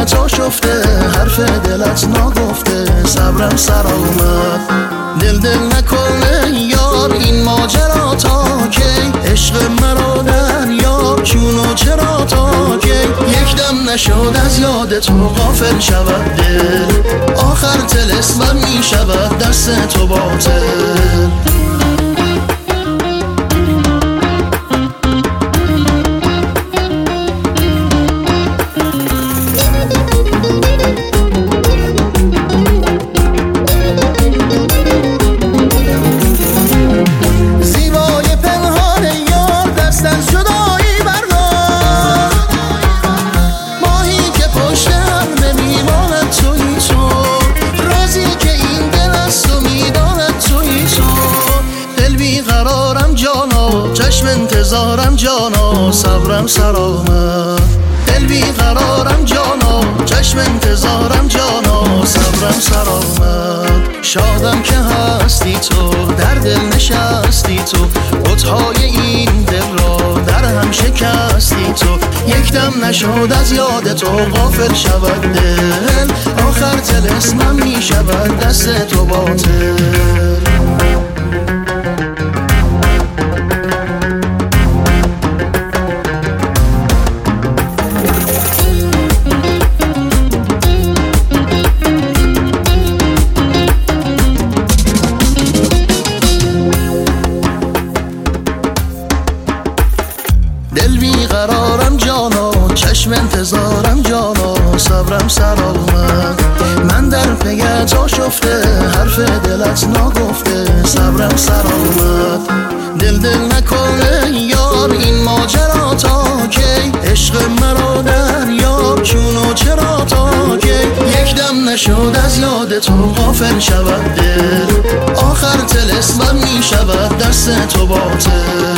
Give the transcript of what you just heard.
پگت شفته، حرف دلت نگفته، صبرم سر آمد. دل نکنه یار این ماجرا تا کی، عشق مرا دریا چونو چرا تا کی. یک دم نشد از یاد تو غافل شود دل، آخر طلسمم می شود دست تو باطل. چشم انتظارم جانا، صبرم سر آمد. دل بیقرارم جانا، چشم انتظارم جانا، صبرم سر آمد. شادم که هستی تو، در دل نشستی تو، بت‌های این دل را در هم شکستی تو. یک دم نشد از یاد تو غافل شود دل، آخر طلسمم می شود دست تو باطل. دل بیقرارم جانا، چشم انتظارم جانا، صبرم سر آمد. من در پگت آشفته، حرف دلت نگفته، صبرم سر آمد. دل نکنه یار این ماجرا تا کی، عشق مرا دریا چونو چرا تا کی. یک دم نشد از یاد تو غافل شود دل، آخر طلسمم می شود دست تو باطل.